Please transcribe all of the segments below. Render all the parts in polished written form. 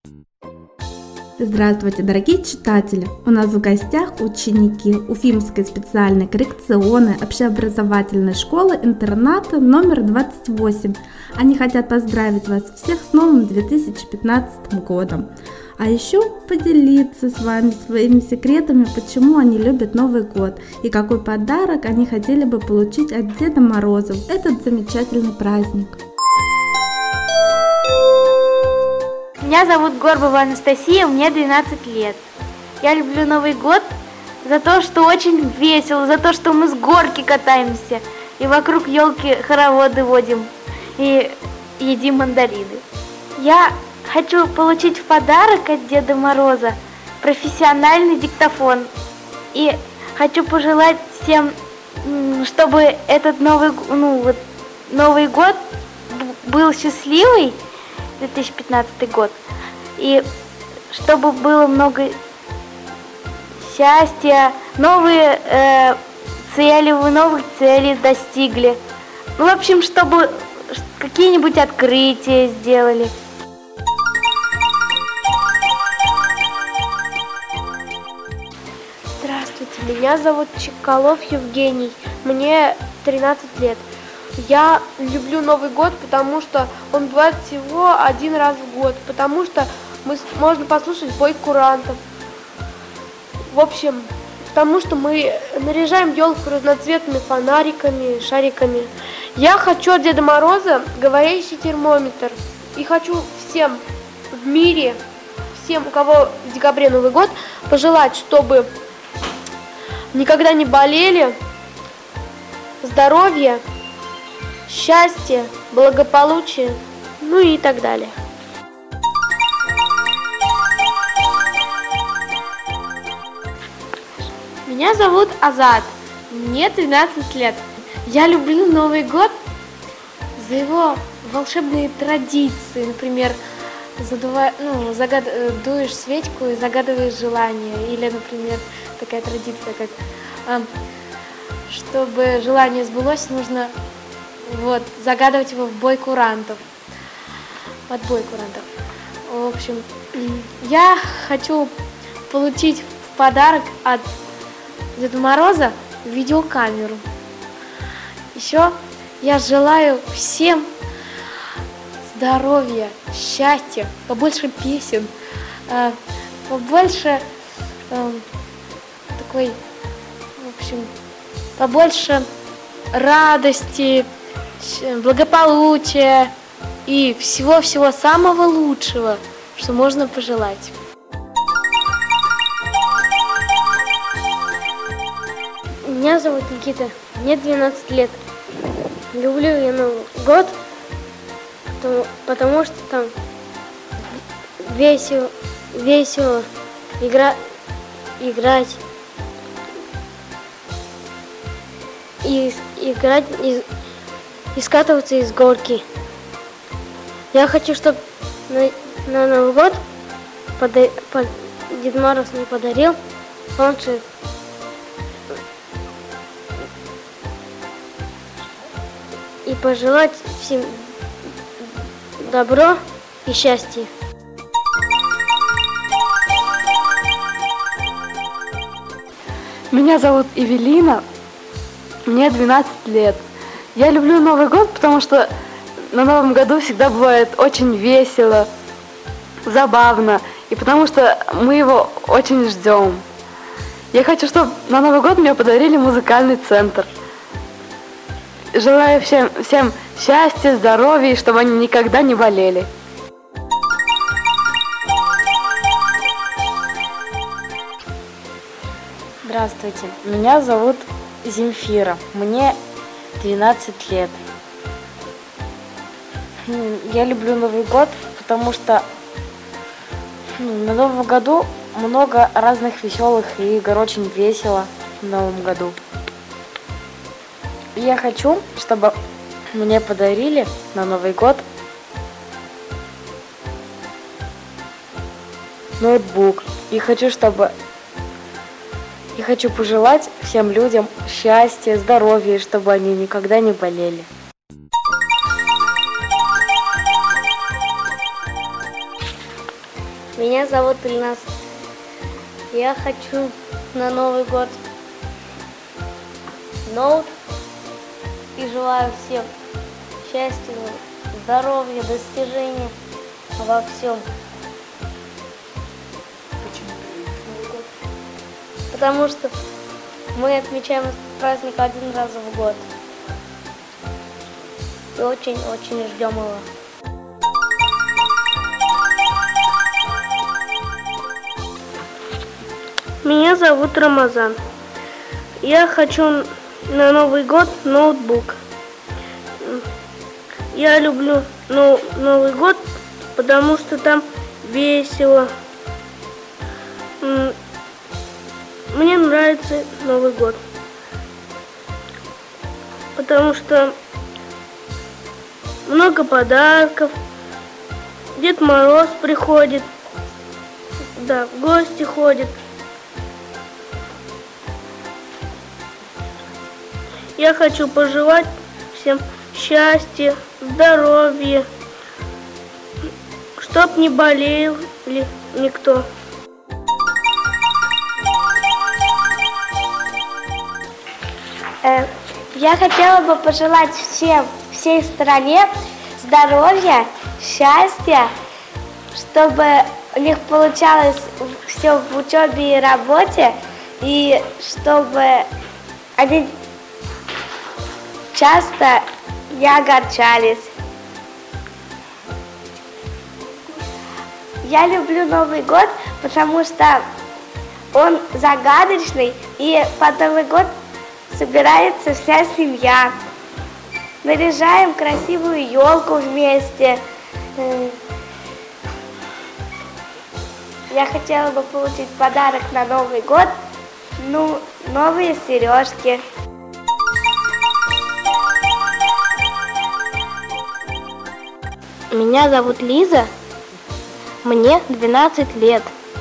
Здравствуйте, дорогие читатели! У нас в гостях ученики Уфимской специальной коррекционной общеобразовательной школы-интерната номер 28. Они хотят поздравить вас всех с новым 2015 годом. А еще поделиться с вами своими секретами, почему они любят Новый год и какой подарок они хотели бы получить от Деда Мороза в этот замечательный праздник. Меня зовут Горбова Анастасия, мне 12 лет. Я люблю Новый год за то, что очень весело, за то, что мы с горки катаемся и вокруг елки хороводы водим и едим мандарины. Я хочу получить в подарок от Деда Мороза профессиональный диктофон. И хочу пожелать всем, чтобы этот Новый год был счастливый, 2015 год, и чтобы было много счастья, новых целей достигли. В общем, чтобы какие-нибудь открытия сделали. Здравствуйте, меня зовут Чекалов Евгений, мне 13 лет. Я люблю Новый год, потому что он бывает всего один раз в год, потому что можно послушать бой курантов. В общем, потому что мы наряжаем елку разноцветными фонариками, шариками. Я хочу от Деда Мороза говорящий термометр. И хочу всем в мире, всем, у кого в декабре Новый год, пожелать, чтобы никогда не болели, здоровья, счастье, благополучие, ну и так далее. Меня зовут Азат, мне 13 лет. Я люблю Новый год за его волшебные традиции. Например, дуешь свечку и загадываешь желание. Или, например, такая традиция, как чтобы желание сбылось, нужно загадывать его в бой курантов. Под бой курантов. В общем, я хочу получить в подарок от Деда Мороза видеокамеру. Еще я желаю всем здоровья, счастья, побольше песен, побольше побольше радости, благополучия и всего-всего самого лучшего, что можно пожелать. Меня зовут Никита, мне 12 лет. Люблю я Новый год, потому что там весело играть и скатываться из горки. Я хочу, чтобы на Новый год Дед Мороз мне подарил планшет. И пожелать всем добро и счастья. Меня зовут Эвелина, мне 12 лет. Я люблю Новый год, потому что на Новом году всегда бывает очень весело, забавно, и потому что мы его очень ждем. Я хочу, чтобы на Новый год мне подарили музыкальный центр. Желаю всем счастья, здоровья, и чтобы они никогда не болели. Здравствуйте, меня зовут Земфира, мне 12 лет. Я люблю Новый год, потому что на Новом году много разных веселых игр, очень весело в Новом году. И я хочу, чтобы мне подарили на Новый год ноутбук. И хочу пожелать всем людям счастья, здоровья, чтобы они никогда не болели. Меня зовут Ильнас. Я хочу на Новый год ноут и желаю всем счастья, здоровья, достижения во всем. Потому что мы отмечаем этот праздник один раз в год. И очень-очень ждем его. Меня зовут Рамазан. Я хочу на Новый год ноутбук. Я люблю Новый год, потому что там весело. Мне нравится Новый год, потому что много подарков, Дед Мороз приходит, да, в гости ходит. Я хочу пожелать всем счастья, здоровья, чтоб не болел никто. Я хотела бы пожелать всей стране здоровья, счастья, чтобы у них получалось все в учебе и работе, и чтобы они часто не огорчались. Я люблю Новый год, потому что он загадочный, и под Новый год собирается вся семья. Наряжаем красивую елку вместе. Я хотела бы получить подарок на Новый год, новые сережки. Меня зовут Лиза, мне 12 лет.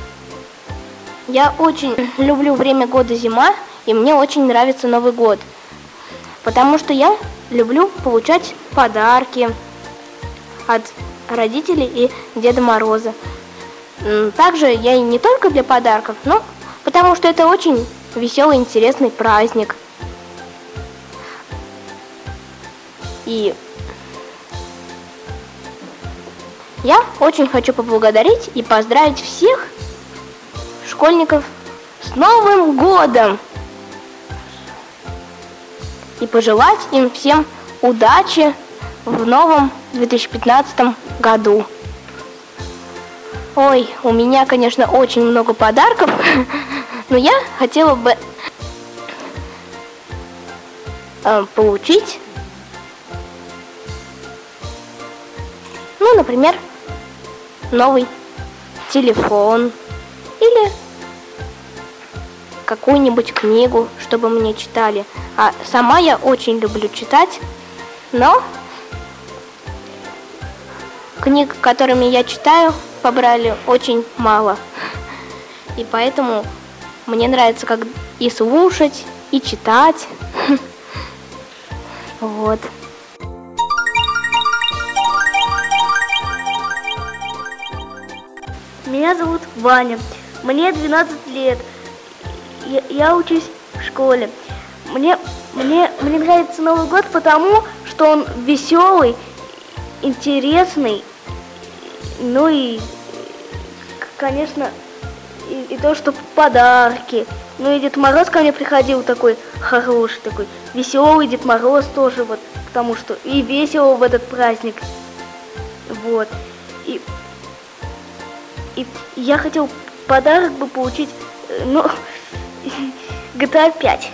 Я очень люблю время года зима, и мне очень нравится Новый год, потому что я люблю получать подарки от родителей и Деда Мороза. Также я и не только для подарков, но потому что это очень веселый, интересный праздник. И я очень хочу поблагодарить и поздравить всех школьников с Новым годом! И пожелать им всем удачи в новом 2015 году. Ой, у меня, конечно, очень много подарков, но я хотела бы получить, например, новый телефон или какую-нибудь книгу, чтобы мне читали. А сама я очень люблю читать, но книг, которыми я читаю, побрали очень мало. И поэтому мне нравится как и слушать, и читать. Вот. Меня зовут Ваня, мне 12 лет, я учусь в школе. Мне нравится Новый год, потому что он веселый, интересный, и, конечно, и то, что подарки. И Дед Мороз ко мне приходил такой хороший, такой веселый Дед Мороз тоже, потому что и весело в этот праздник. Вот. И я хотел подарок бы получить, GTA 5.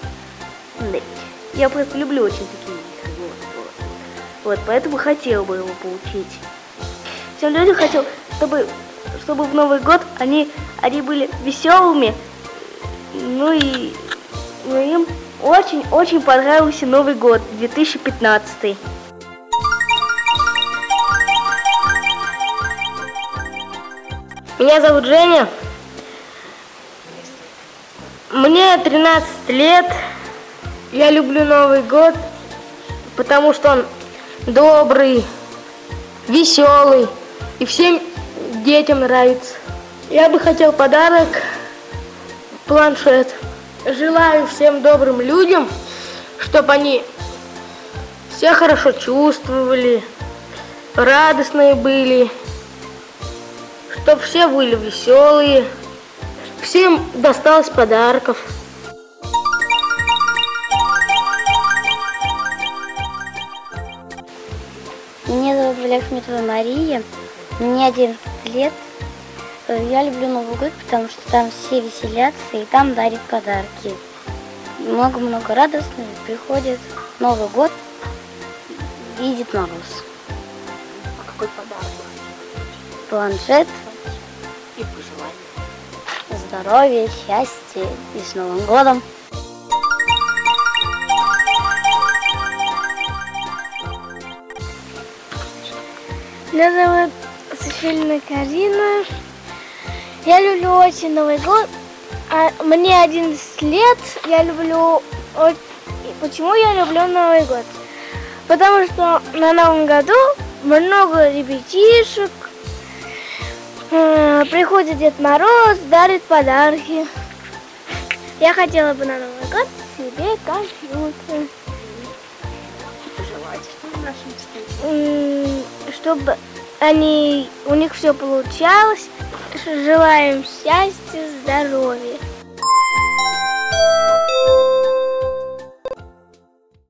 Я просто люблю очень такие игры. Вот, поэтому хотел бы его получить. Всем людям хотел, чтобы в Новый год они были веселыми, и им очень понравился Новый год 2015. Меня зовут Женя, мне 13 лет, я люблю Новый год, потому что он добрый, веселый, и всем детям нравится. Я бы хотел подарок планшет. Желаю всем добрым людям, чтобы они все хорошо чувствовали, радостные были, чтобы все были веселые, всем досталось подарков. Меня зовут Валиахметова Мария, мне 11 лет. Я люблю Новый год, потому что там все веселятся и там дарят подарки. Много-много радостных приходит Новый год и Дед Мороз. А какой подарок? Планшет. И пожелания. Здоровья, счастья и с Новым годом. Меня зовут Сашилина Карина. Я люблю очень Новый год. Мне 11 лет. Почему я люблю Новый год? Потому что на Новом году много ребятишек. Приходит Дед Мороз, дарит подарки. Я хотела бы на Новый год себе компьютер. Чтобы у них все получалось. Желаем счастья, здоровья.